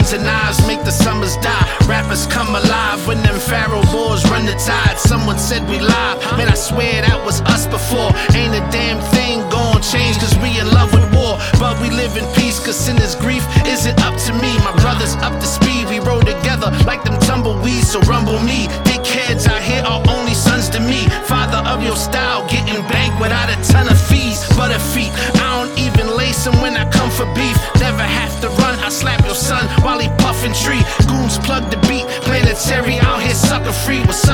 guns and knives make the summers die. Rappers come alive when them pharaoh boys run the tide. Someone said we lied, man I swear that was us before. Ain't a damn thing gon' change cause we in love with war. But we live in peace cause sinner's grief isn't up to me. My brother's up to speed, we roll together like them tumbleweeds. So rumble me, dickheads out here are only sons to me. Father of your style, getting banked without a ton of fees. Butter feet, I don't even lace them when I come for beef. Never have to run, I slap your son while he puffin' tree. Goons plug the beat, planetary out here sucker free. What's